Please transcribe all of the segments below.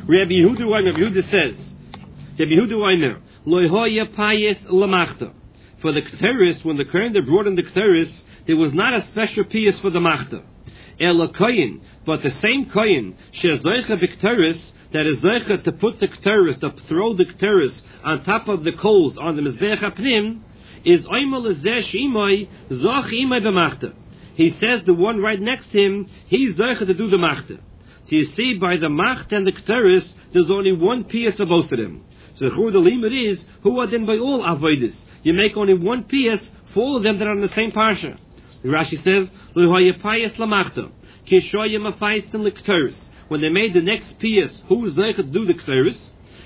Rabbi Yehuda says, Rabbi Yehuda Weimer, Loihoya Payis Lamachta. For the Keteris, when the Kohen that brought in the Keteris, there was not a special pious for the Machta. Ela Kohen, but the same Kohen, Shezoicha B'Keteris, that is Zoicha to put the Keteris, to throw the Keteris on top of the coals on the Mizbeach HaPnim, is Oimel Ezesh Imoi, Zoch Imoi B'Machta. He says the one right next to him, he's Zoicha to do the Machta. So you see, by the Macht and the Keteris, there's only one pious for both of them. So the limit is, who are then by all avodas? You make only one pious for all of them that are in the same parsha. The Rashi says, when they made the next pious, who was there to do the Keteris?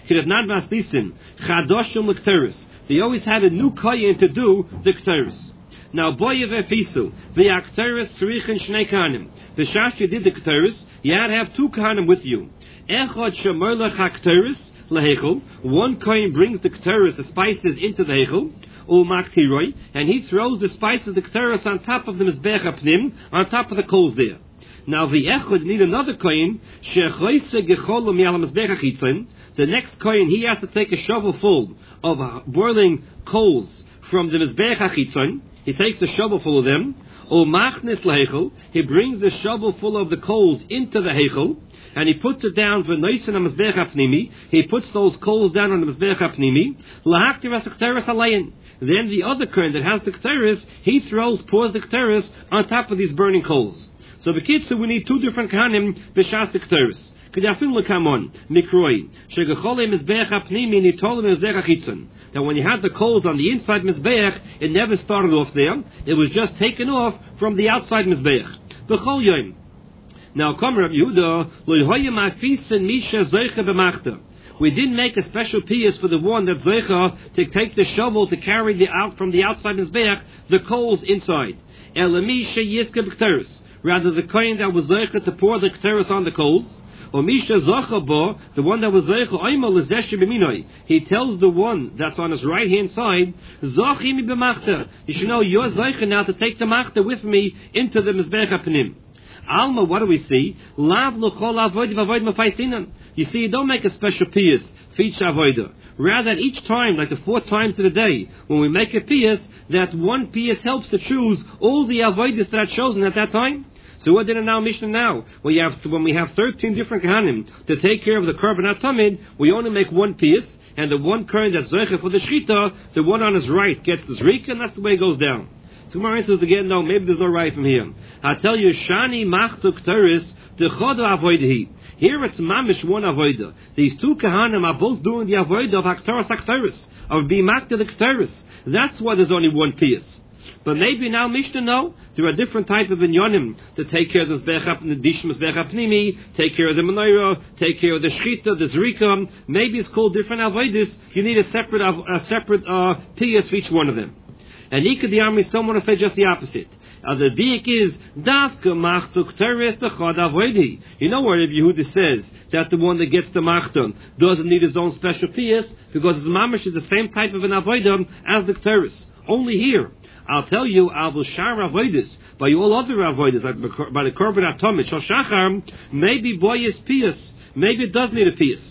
They always had a new kohen to do the Keteris. Now, boyev efisu, the Keteris tzrichin shnei kahanim. The shash you did the Keteris, you had to have two kahanim with you. Echad shemer lech haKeteris lehechel. One kohen brings the Keteris, the spices, into the hechel, umaktiroi, and he throws the spices, the Keteris, on top of the mizbeach hapnim, on top of the coals there. Now, the echad need another kohen. Shechoise gecholum yal mizbeach hachitzon. The next kohen, he has to take a shovel full of boiling coals from the mizbeach hachitzon. He takes a shovel full of them. Umachnis lehechel. He brings the shovel full of the coals into the hechel, and he puts it down for noisin hamizbeach hapnimi. He puts those coals down on the mizbeach hapnimi. Lahaktir as Keteris alayin. Then the other kohen that has the Keteris, he pours the Keteris on top of these burning coals. So b'kitzur, we need two different kahanim b'shas the Keteris. K'dafin l'kamon mikroi shegecholei mizbeach hapnimi nitolim mizbeach hachitzon. That when you had the coals on the inside mizbeach, it never started off there. It was just taken off from the outside mizbeach. B'chol yom. Now, come Rabbi Yehuda, loyhoyim afisin misha zoicha b'machta. We didn't make a special pious for the one that zoicha to take the shovel to carry from the outside mizbeach the coals inside. Elamisha yiska b'keteris. Rather, the kohen that was zoicha to pour the keteris on the coals. Or Misha Zachabo, the one that was Zeicha Oimel Lezesh B'minoi. He tells the one that's on his right hand side, Zachimi b'machta. You should know you're Zeicha now to take the machta with me into the Mizbeach HaPnim. Alma, what do we see? Lav l'chol avoid v'avoid mafaisinan. You see, you don't make a special pious for each avoida. Rather, each time, like the 4 times of the day, when we make a pious, that one pious helps to choose all the avoidas that are chosen at that time. So what did it now Mishnah now? When we have 13 different kahanim to take care of the korban atamid, we only make one piece, and the one kohen that's zoicha for the shchita, the one on his right gets the zrika, and that's the way it goes down. So my answer is again, no, maybe there's no right from here. I tell you, shani machtu kteris dechodo avoidahi. Here it's mamish one avoida. These two kahanim are both doing the avoida of hakteris hakteris, of being makta the kteris. That's why there's only one piece. But maybe now Mishnah know there are different type of inyanim to take care of the Mizbeach HaPnimi, take care of the menorah, take care of the shchita, the zrika. Maybe it's called different avodas. You need a separate pious for each one of them. And Ikadiyami, someone will say just the opposite. The diak is dafka machtu kteres dechad avoidi. You know where Rabbi Yehuda says that the one that gets the machton doesn't need his own special pious because his mamash is the same type of an avodah as the kteres. Only here. I'll tell you, Abu Shar Avoidis, by all other Avoidis, like by the Korban Atomit, Shal Shachar, maybe boy is pious, maybe it does need a pious.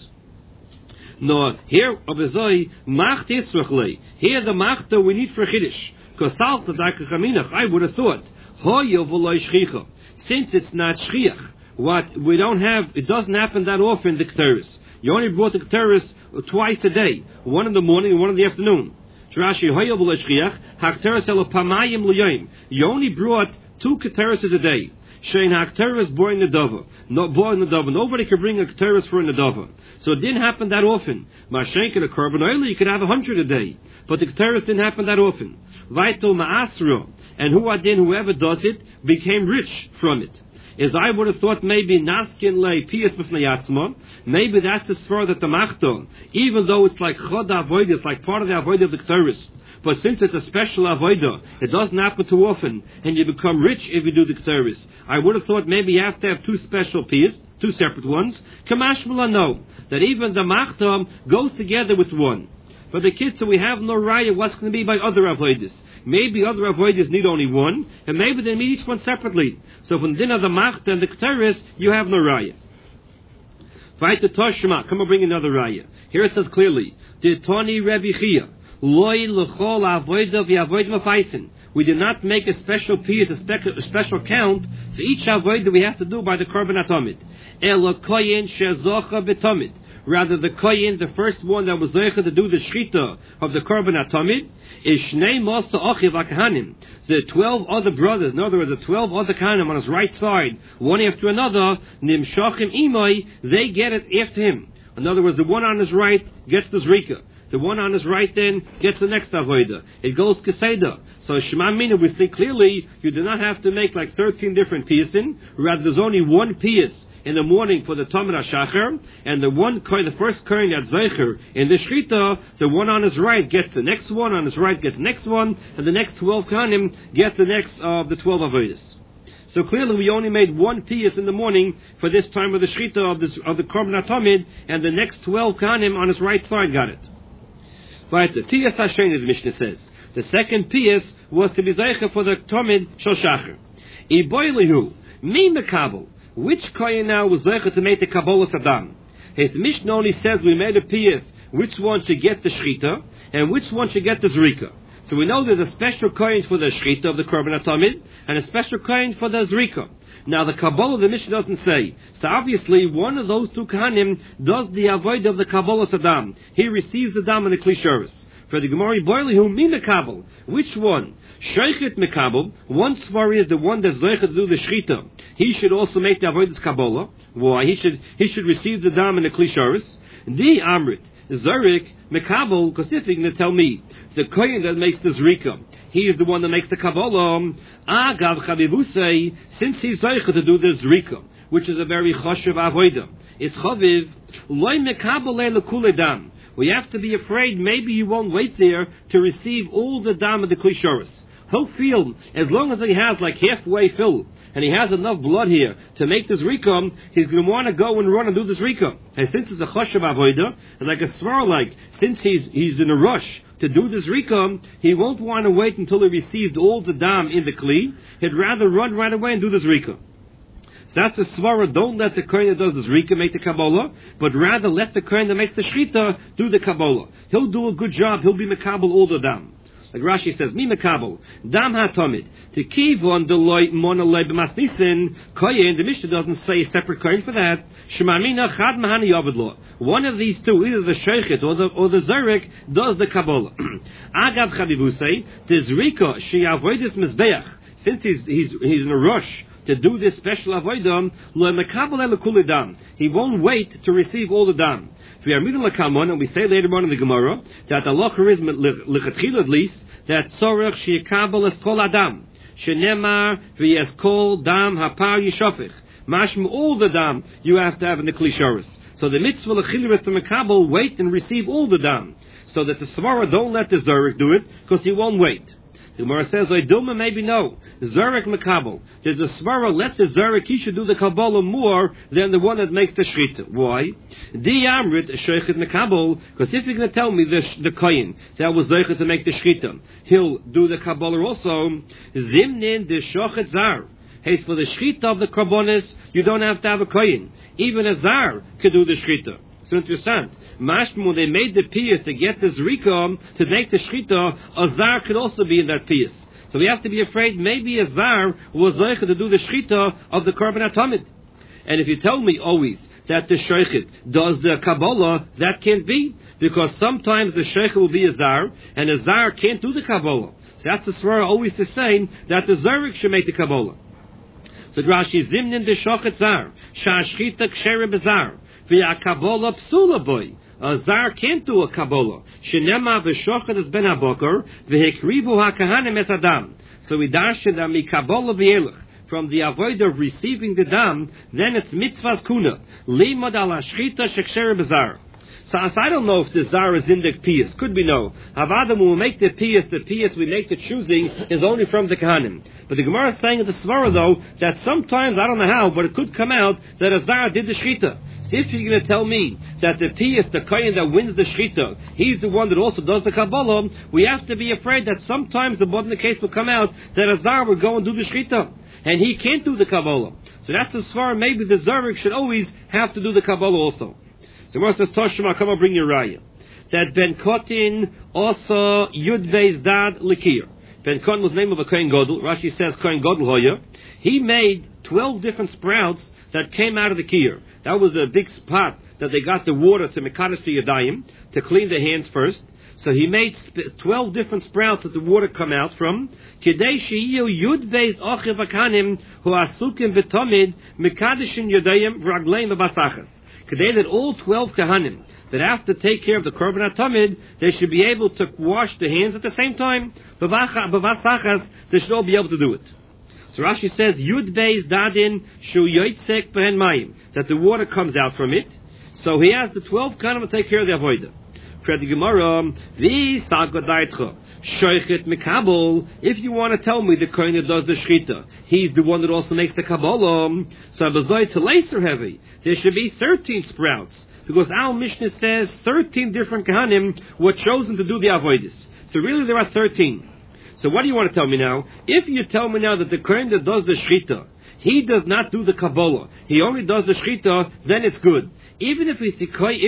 No, here, Abizoi, Macht Yisrachlei, here the Machta we need for Chiddush. Because Salta Daka Chaminach, I would have thought, Hoyo Voloi Shchicha, since it's not Shchiach, what we don't have, it doesn't happen that often, the Keteris. You only brought the Keteris twice a day, one in the morning and one in the afternoon. You only brought 2 keteris a day. Shein hakteris bor in the dava. Nobody could bring a keteris for in the dava. So it didn't happen that often. Mashenk and a korban oil, you could have 100 a day. But the keteris didn't happen that often. Vaito ma'asro. And whoever does it, became rich from it. As I would have thought maybe naskin lei pious b'fnei yatzma, maybe that's the svar that the machton, even though it's like chod avodah, it's like part of the avodah of the keteris. But since it's a special avodah, it doesn't happen too often, and you become rich if you do the keteris. I would have thought maybe you have to have 2 special pious, 2 separate ones. Kamashmala know that even the machton goes together with one. For the kids, so we have no raya what's going to be by other avodas. Maybe other avodas need only one, and maybe they need each one separately. So from din of the machta and the keteris, you have no raya. Fight the Toshma. Come and bring another raya. Here it says clearly, Titoni Rebbe Chia, Loi L'chol Avoida V'Avoid Mafaisen. We did not make a special piece, a special count for each avodah we have to do by the Korban Atomid. Elo Koyin Shezocha B'Tomid. Rather, the Koyin, the first one that was zeicha to do the shchita of the Korban Atomid, is Shnei Mosa Ochiv HaKahanim. The 12 other brothers, in other words, the 12 other Kahanim on his right side, one after another, Nimshachim Imoi, they get it after him. In other words, the one on his right gets the Zrika. The one on his right then gets the next avodah. It goes Keseda. So Shema Mina, we see clearly, you do not have to make like 13 different piyasin. Rather, there's only one piyas in the morning for the Tamid HaShachar, and the first kohen at Zeicher in the Shechita, the one on his right gets the next one, on his right gets the next one, and the next 12 Kohanim get the next of the 12 avodas. So clearly, we only made one piyas in the morning for this time of the Shechita of the Korban HaTamid, and the next 12 Kohanim on his right side got it. Right, the Piyas Hashem, the Mishnah says. The second Piyas was to be Zeicha for the Tamid Shel Shachar. Iboilihu, Mi Mekabel. Which Kohen now was Zeicha to make the Kabbalah Saddam? His Mishnah only says we made a Piyas, which one should get the Shechita, and which one should get the Zrika. So we know there's a special Kohen for the Shechita of the Korban HaTamid, and a special Kohen for the Zrika. Now the Kabbalah, the Mishnah doesn't say. So obviously, one of those two Kohanim does the avoid of the Kabbalah Saddam. He receives the dam in the Klisharis. For the Gemara, Boili, who mean the Kabbalah? Which one? Sheichet Mekabel. One Svari is the one that's Zeichet to do the Shechita. He should also make the avoid of Kabbalah. Why? He should receive the dam in the Klisharis. The Amrit, Zarek, Mekabel, because if you're going to tell me, the Kohen that makes the Zrika, he is the one that makes the Kabbalah. Agav Chavivusei, since he's Zeicha to do the Zrika, which is a very choshev avodah. It's Chaviv, Loi Mekabel Lekule Dam. We have to be afraid maybe he won't wait there to receive all the dam of the Klisharis. He'll feel, as long as he has like halfway filled, and he has enough blood here to make the Zrika, he's going to want to go and run and do the Zrika. And since it's a choshev avodah, and like a svar, like, since he's in a rush to do the Zrika, he won't want to wait until he received all the dam in the Kli. He'd rather run right away and do the Zrika. So that's a svara. Don't let the kohen that does the Zrika make the Kabbalah, but rather let the kohen that makes the Shechita do the Kabbalah. He'll do a good job. He'll be mekabel all the dam. Like Rashi says, Mi mekabel dam hatomid to kivon deloy monolay b'masnisin kohen. The Mishnah doesn't say a separate kohen for that. Shemamina chad mahani yavedlo. One of these two, either the sheichet or the zarek, does the Kabbalah. Agav chavivusei the Zrika she'avoidis mizbeach. Since he's in a rush to do this special avodah, he won't wait to receive all the dam. And we say later on in the Gemara that the locher is lechatchila at least that tzorech she'kabel es kol adam shenemar v'yes kol dam hapar yishofich. Mashma, all the dam you have to have in the Klisharis. So the mitzvah lechila is to mekabel, wait and receive all the dam. So that the svara don't let the zarek do it because he won't wait. The Gemara says, Oiduma, maybe no. Zarek Mekabel. There's a svara, let the Zarek, he should do the Kabbalah more than the one that makes the Shechita. Why? Di Amrit, Sheichet Mekabel, because if you're going to tell me the Kohen that was Zeichet to make the Shechita, he'll do the Kabbalah also. Zimnin de Shochet Zar. Hey, for the Shechita of the Karbonis, you don't have to have a Kohen. Even a Zar could do the Shechita. So interesting. Mashmu, they made the piyas to get the Zrika, to make the Shechita, a Zar could also be in that piyas. So we have to be afraid maybe a Zar was Zeicha to do the Shechita of the Korban HaTamid. And if you tell me always that the Sheichet does the Kabbalah, that can't be. Because sometimes the Sheichet will be a Zar, and a Zar can't do the Kabbalah. So that's the Svara always the same, that the Zarik should make the Kabbalah. So Rashi, Zimnin de Shochet Zar, Shashchita Kshere Bezar, V'ya Kabbalah Psula Boy. A Zar can't do a Kabbalah. Shenema v'shochet es ben habokar v'hekrivu hakahanim es adam. So we darshan that mi Kabbalah v'elech. From the avoid of receiving the dam, then it's mitzvahs kuna. Limod al hashchita sheksher bezar. So I don't know if the Zar is in the piyas. Could be no. Havadam will make the piyas we make the choosing is only from the Kahanim. But the Gemara is saying at the Svara though, that sometimes, I don't know how, but it could come out that a Zar did the Shechita. If you're going to tell me that the piyas, the kohen that wins the Shechita, he's the one that also does the Kabbalah, we have to be afraid that sometimes the case will come out that a Zar will go and do the Shechita. And he can't do the Kabbalah. So So that's as far maybe the Zarek should always have to do the Kabbalah also. So Gemara says, Toshma, come on, bring your raya. That Ben Kotin also Yudvei's dad Likir. Ben Kotin was the name of a Kohen Gadol. Rashi says Kohen Gadol Hoya. He made 12 different sprouts that came out of the Kiyur. That was a big spot that they got the water to Mekadosh to Yadayim, to clean their hands first. So he made 12 different sprouts that the water come out from. Kedei she'iyu Yudvei's ochiv akanim hu asukim v'tomid Mekadoshin Yadayim v'ragleim v'basachas. Kedei that all 12 Kahanim that have to take care of the Korban HaTamid, they should be able to wash the hands at the same time. B'vasachas, they should all be able to do it. So Rashi says, Yud Beis Dadin Shu Yoitzek Behen Mayim, that the water comes out from it. So he has the 12 Kahanim to take care of the Avodah. Pred Gemara, V'Sagodaitcha Shoichet Mekabel. If you want to tell me the Kohen that does the Shchita, he's the one that also makes the Kabbalah. So Abazoi to Laser Heavy, there should be 13 sprouts. Because our Mishnah says 13 different Kahanim were chosen to do the Avodas. So really there are 13. So what do you want to tell me now? If you tell me now that the Kohen that does the Shchita, he does not do the Kabbalah, he only does the Shchita, then it's good. Even if he's the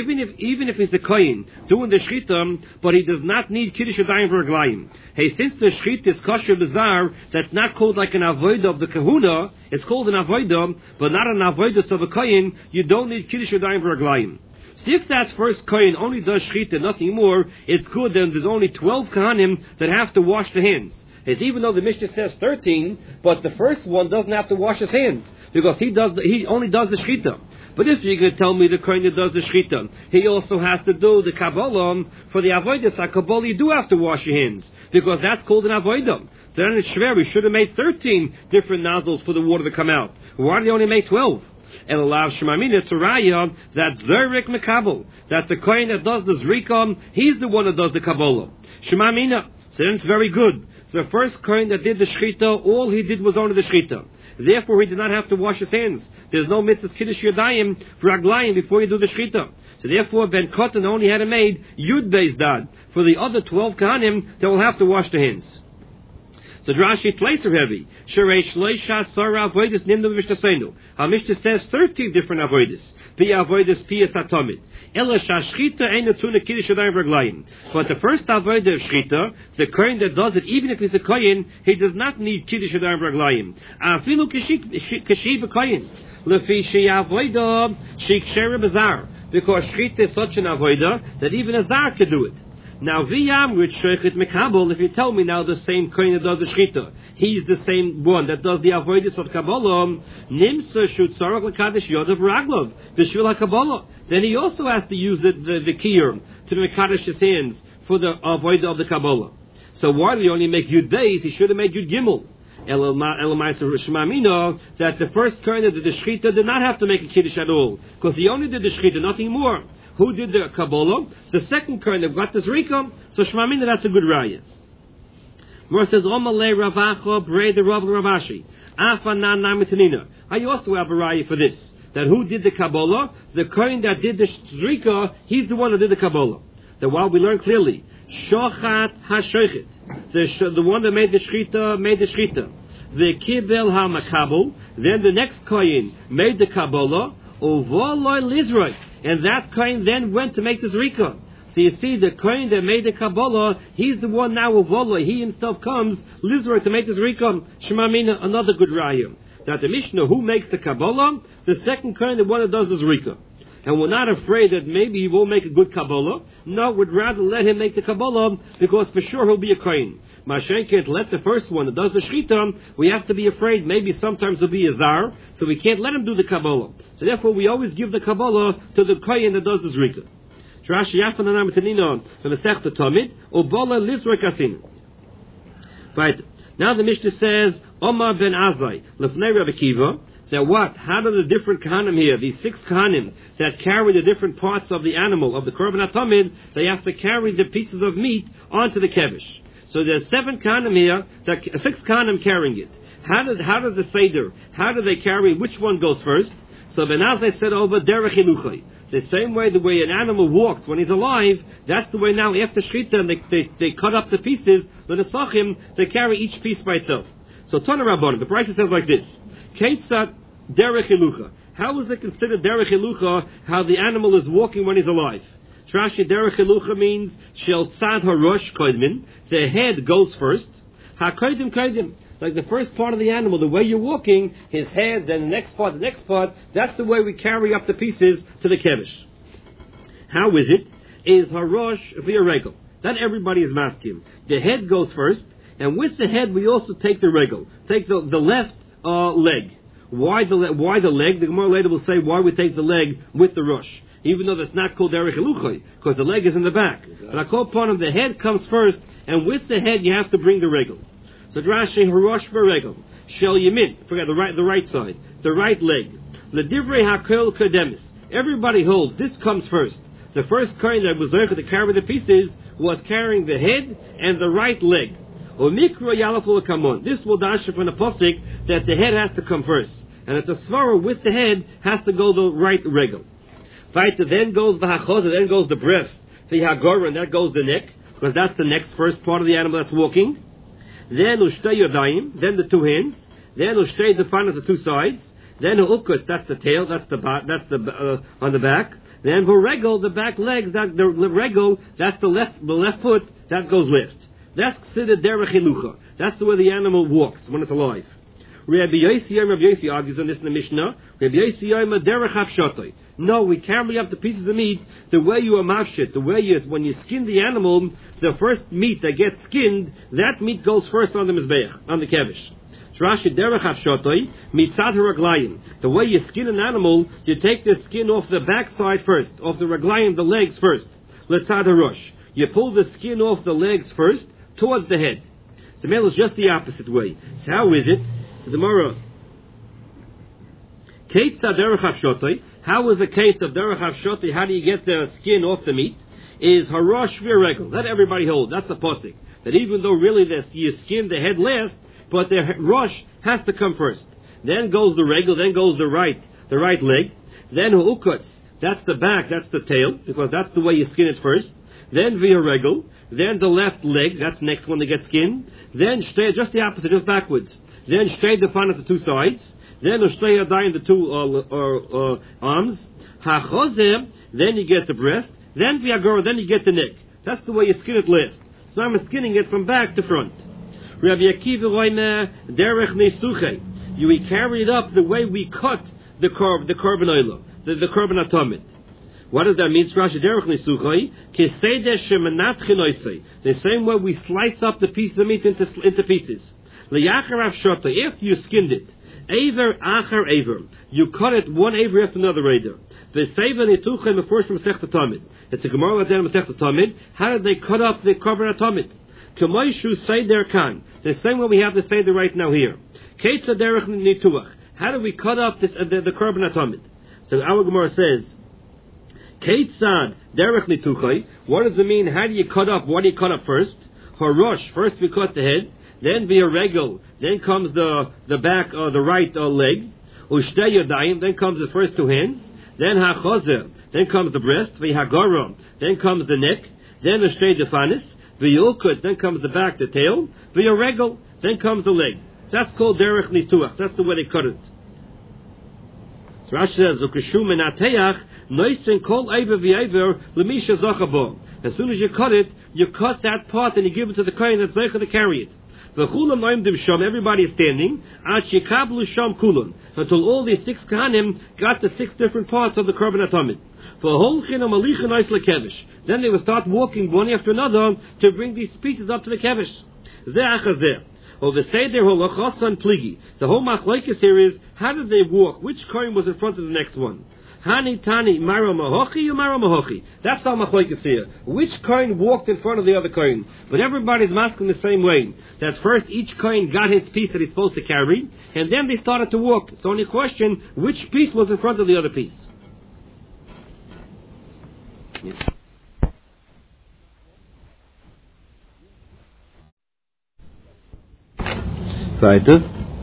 Kohen doing the Shchita, but he does not need Kiddush Yadayim V'Raglayim. Hey, since the Shchita is kosher bizarre, that's not called like an Avodah of the Kahuna, it's called an Avodah, but not an Avodah of a Kohen, you don't need Kiddush Yadayim V'Raglayim. So if that first Kohen only does Shchita, nothing more, it's good, then there's only 12 Kahanim that have to wash the hands. It's even though the Mishnah says 13, but the first one doesn't have to wash his hands, because he only does the Shchita. But if you're going to tell me the Kohen that does the Shchita, he also has to do the Kabbalah for the Avodah. Kabbalah, you do have to wash your hands, because that's called an Avodah. So then it's shver, we should have made 13 different nozzles for the water to come out. Why did they only make 12? And allow Shemamina to Raya that Zerek Mekabel, that the Kohen that does the Zrika, he's the one that does the Kabbalah. Shemamina, so then it's very good. So the first Kohen that did the Shchita, all he did was only the Shchita. Therefore, he did not have to wash his hands. There's no mitzvah Kiddush Yadayim V'Raglayim before you do the Shchita. So therefore, Ben Kotten only had to made Yud Beis Dad. For the other 12 Kahanim, they will have to wash their hands. So Rashi Tleiser heavy. Shereish Leisha Sara Avodas Nimnu Mishnasenu. Our Mishnah says 13 different Avodas. Pi Avodas Pi Satomid. Ela Shashchita Eina Tuna Kiddush Yadayim V'Raglayim. But the first Avodah of Shchita, the Kohen that does it, even if he's a Kohen, he does not need Kiddush Yadayim V'Raglayim. Afilu Kashi B'Kohen. Lefi She'Avodah She'Ksher B'Zar. Because Shchita is such an Avodah that even a Zar could do it. Now, V'yam with Shoichet Mekabel, if you tell me now the same Kohen that does the Shchita, he's the same one that does the Avodas of Kabbalah, Nimsa Shutzarach L'Kadosh Yodav Raglov, V'Shvil HaKabbalah. Then he also has to use the Kiyur to Mekadosh his hands for the Avodah of the Kabbalah. So why did he only make Yud Beis? He should have made Yud Gimel. Elamaitzah Shemamina, that the first Kohen that did the Shchita did not have to make a Kiddush at all, because he only did the Shchita, nothing more. Who did the Kabbalah? The second Kohen that got the Zrika, so Shemamina, that's a good raya. More says, Omalei Ravacha, Brei the Rav Ravashi, Afanan Namitanina. I also have a raya for this, that who did the Kabbalah? The Kohen that did the Zrika, he's the one who did the Kabbalah. That while we learn clearly, Shochat HaShoichet, the one that made the Shchita, the Kibel HaMakabel, then the next Kohen made the Kabbalah, Uvoloi Lizroi, and that Kohen then went to make the Zrika. So you see, the Kohen that made the Kabbalah, he's the one now Uvoloi, he himself comes, Lizroi, to make the Zrika. Shemamina, another good raya. That the Mishnah, who makes the Kabbalah? The second Kohen, the one that does the Zrika. And we're not afraid that maybe he won't make a good Kabbalah. No, we'd rather let him make the Kabbalah, because for sure he'll be a Kohen. Mashen can't let the first one that does the Shchita, we have to be afraid maybe sometimes he'll be a Zar, so we can't let him do the Kabbalah. So therefore we always give the Kabbalah to the Kohen that does the Zrika. Rashi Yafan Anam Tanina from the Sechta Tamid, Obola Lizra Kasin. Right. Now the Mishnah says, Omar ben Azai, Lefnei Rabbi Kiva. Now what? How do the different Kahanim here, these 6 Kahanim that carry the different parts of the animal, of the Korban HaTamid, they have to carry the pieces of meat onto the Kevish. So there's 7 Kahanim here, 6 Kahanim carrying it. How does the Seder, how do they carry, which one goes first? So Ben Azai said over Derech Hinuchai. The same way the way an animal walks when he's alive, that's the way now after Shchita, they cut up the pieces, the Nesachim, they carry each piece by itself. So Tana Rabban, the price says like this. Ketzat derech hilucha. How is it considered derech hilucha? How the animal is walking when he's alive? Rashi derech hilucha means shel tzad harosh koidmin. The head goes first. Ha-koidim koidim. Like the first part of the animal, the way you're walking, his head, then the next part, that's the way we carry up the pieces to the kevish. How is it? Is harosh via regel. That everybody is masking. The head goes first, and with the head we also take the regel. Take the left leg. Why the leg? The Gemara later will say why we take the leg with the rosh. Even though that's not called derech hilucha, because the leg is in the back. But I call upon him, the head comes first, and with the head you have to bring the regel. So Rashi harosh v'regel shel yamin. Forget the right side, the right leg. Ledivrei hakel kademis. Everybody holds this comes first. The first kohen that was there to carry the pieces was carrying the head and the right leg. Or mikra yalaful kamon. This will dash from the posik that the head has to come first, and it's a svara with the head has to go the right regel. Vaita then goes the hachosa, then goes the breast, the hagor, and that goes the neck, because that's the next first part of the animal that's walking. Then ushtei yodayim, then the two hands. Then ushtei defanas, the two sides. Then ukus, that's the tail, that's the on the back. Then regel, the back legs, that the regel, that's the left foot, that goes left. That's considered derech hilucha. That's the way the animal walks when it's alive. Rabbi Yossi argues on this in the Mishnah. Rabbi Yossi derech hafshatoi. No, we carry up the pieces of meat the way you are mafshit. The way when you skin the animal, the first meat that gets skinned, that meat goes first on the mizbeach, on the kevish. Rashi derech hafshatoi mitzad haraglayim. The way you skin an animal, you take the skin off the backside first, off the raglayim, the legs first. Letzad harosh. You pull the skin off the legs first towards the head. The male is just the opposite way. So how is it? So the Gemara, Keitza derech hafshatoi. How is the case of derech hafshatoi? How do you get the skin off the meat? Is harosh v'regel. That everybody holds. That's a posik. That even though really you skin the head last, but the rosh has to come first. Then goes the regel. Then goes the right leg. Then hu'ukuts. That's the back. That's the tail, because that's the way you skin it first. Then via regel. Then the left leg. That's the next one to get skinned. Then shtei, just the opposite, just backwards. Then shtei defanas, the two sides. Then shtei yadayim, the two arms. Hachozeh. Then you get the breast. Then via gora. Then you get the neck. That's the way you skin it last. So I'm skinning it from back to front. Rabbi Akiva roime derech nesuche. We carry it up the way we cut the korban oila, the korban atomit. What does that mean? Rashi derech nesuche keseder shemenat chinoisei. The same way we slice up the piece of meat into pieces. Leyachar avshota. If you skinned it, aver achar aver, you cut it one aver after another aver. V'seiva nituchem the first from Masechta Tamid. It's a Gemara at Masechta Tamid. How did they cut up the korban atomit? Kamoishu seder kan. The same way we have the seder right now here. Keitza derech nituach. How do we cut up this the korban atomit? So our Gemara says, Keitzad derech nituchai. What does it mean? How do you cut up? What do you cut up first? Harosh. First we cut the head. Then via regel. Then comes the back or the right leg. Ushtei yadayim. Then comes the first two hands. Then hachozer. Then comes the breast. V'hagara. Then comes the neck. Then the shtei defanis. V'yulkut. Then comes the back, the tail. V'ya regel. Then comes the leg. That's called derech nituach. That's the way they cut it. So Rashi says, "Ukeshu menateyach noisen kol eiver v'eiver lemisha zachabo." As soon as you cut that part and you give it to the kohen that's zeicha to carry it. V'chulam noimdim sham. Everybody is standing. Ad shekablu sham kulam. Until all these 6 kahanim got the 6 different parts of the korban atomit. Then they will start walking one after another to bring these pieces up to the kevish. The whole machlokes here is, how did they walk? Which kohen was in front of the next one? Hani tani maro mahochi or maro mahochi? That's how machlokes here. Which kohen walked in front of the other kohen? But everybody's masking the same way. That first each kohen got his piece that he's supposed to carry, and then they started to walk. It's only a question, which piece was in front of the other piece? Yes. Weiter.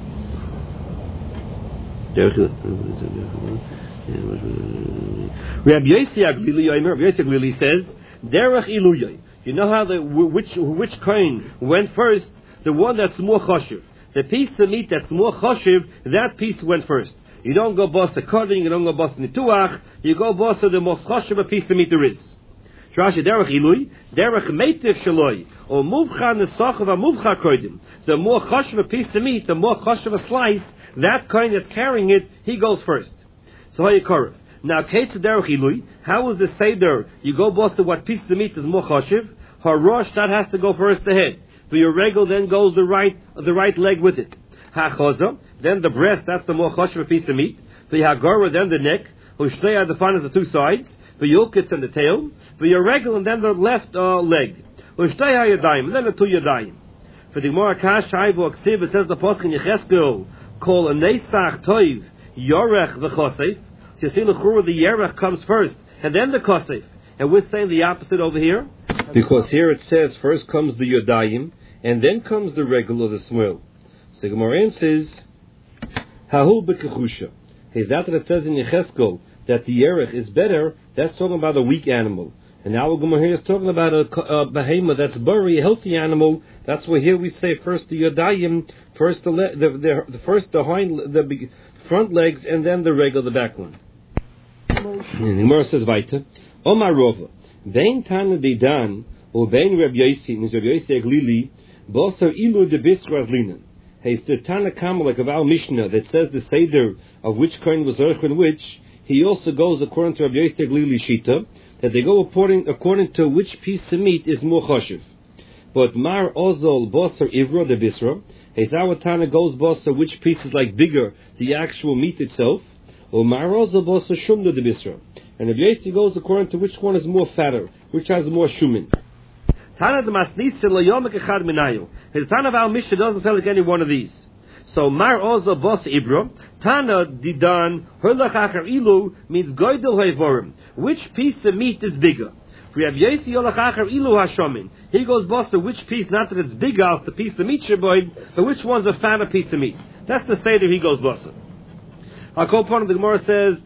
Rabbi Yossi Aglili says, Derech Iluyay. You know how which kohen went first? The one that's more choshev. The piece of meat that's more choshev, that piece went first. You don't go bossa cutting, you don't go bossa nituach, you go bossa the most choshev piece of meat there is. Rashi derech ilui, derech meitiv shaloi, or muvcha nesachav muvcha koidim. The more choshev a piece of meat, the more choshev a slice, that kind that's carrying it, he goes first. So how you korov. Now, Kate derech ilui, how is the seder? You go bossa what piece of meat is more choshev. Harosh, that has to go first ahead. For your regal then goes the right leg with it. Hachoza, then the breast, that's the more choshev piece of meat. The hagara, then the neck. Hushtei are defined as the two sides. The yulkits and the tail. For your regal, and then the left leg. Hushtei hayadayim, and then the two yadayim. For the Gemara Kash Shaivu Aksiv, it says the Pasuk in Yecheskel, call a Nesach Toiv, Yorech v'chosef. So you see the Yerech comes first, and then the Kosef. And we're saying the opposite over here. Because here it says first comes the Yodayim, and then comes the regal of the smil. So Gemara says, Hahu b'kechusha. Is that it says in Yecheskel that the Yerech is better? That's talking about a weak animal. And now Gemara is talking about a behema that's buri, a healthy animal. That's why here we say first the Yodayim, first the front legs, and then the regal, the back one. And the Gemara says weiter, Omar Rova, Vein Tana Didan, or Vein Reb Yosi, and Reb Yosi Aglili, Bosar Ilu de Bisra Azlinan. He's the Tana Kama, like of our Mishnah, that says the Seder of which coin was Erch and which. He also goes according to Reb Yosi Aglili Shita, that they go according to which piece of meat is more choshev. But Mar Ozol Bosar Ivra de Bisra, his our Tana goes Bosar which piece is like bigger, the actual meat itself, or Mar Ozol Bosar Shumda de Bisra. And Rabbi Yosi goes according to which one is more fatter, which has more shumin. Tana de Masnitzel Yomek Echad Minayu. His Tana of our Mishnah doesn't sound like any one of these. So Mar Oza Bos Ibra, Tana Didan Herlach Achar Ilu means Goydel Hayvorim. Which piece of meat is bigger? For Rabbi Yosi Yolach Achar Ilu Hashomin. He goes Bosa which piece, not that it's bigger as the piece of meat Sheboid, but which one's a fatter piece of meat. That's the Seder he goes Bosa. Our co-part of the Gemara says,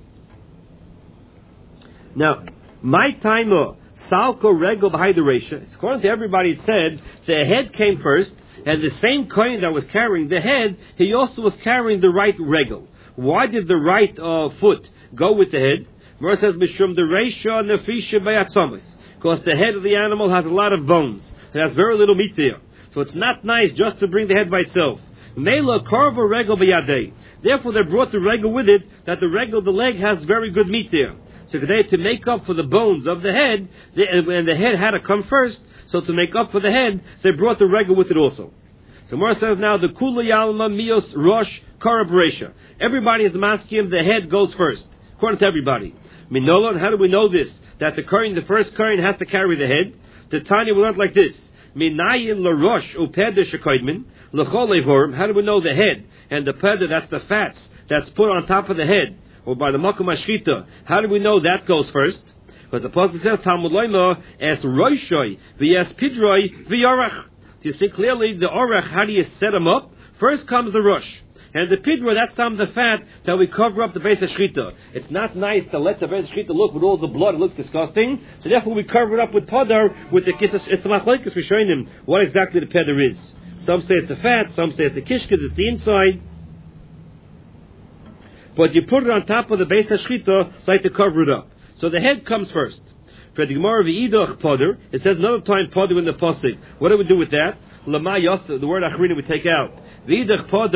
now, my timer, Salko Rego behind the Resha, according to everybody it said, the head came first, and the same coin that was carrying the head, he also was carrying the right regal. Why did the right foot go with the head? Verse says, Mishum the Resha Nefisha Bayatzomis, because the head of the animal has a lot of bones. It has very little meat there. So it's not nice just to bring the head by itself. Mela Karva Regal Bayadei. Therefore they brought the regal with it, that the regal, the leg, has very good meat there. So today, to make up for the bones of the head, and the head had to come first, so to make up for the head, they brought the regal with it also. So Mora says now, the Kula Yalma Mios Rosh Karab Resha. Everybody is masking, the head goes first, according to everybody. Minolon, how do we know this? That the first Kohen has to carry the head? The Tanya will learn like this. Minayin La Rosh Upeda Shekoidmin, L'chol Levorim. How do we know the head? And the peda, that's the fats, that's put on top of the head, or by the makom ashchita. How do we know that goes first? Because the apostle says, Talmud Loima, es roishoi, v'es pidroi, v'yorach. So you see clearly the orach, how do you set them up? First comes the rosh. And the pidra, that's some of the fat that we cover up the base of shchita. It's not nice to let the base of shchita look with all the blood, it looks disgusting. So therefore we cover it up with podar, with the kisses. It's the machlekes, we're showing them what exactly the pedar is. Some say it's the fat, some say it's the kishkas, it's the inside. But you put it on top of the base of shchita, like to cover it up. So the head comes first. For the Gemara v'idach poder, it says another time poder in the pasuk. What do we do with that? Lama yasa, the word achrina we take out. V'idach poder.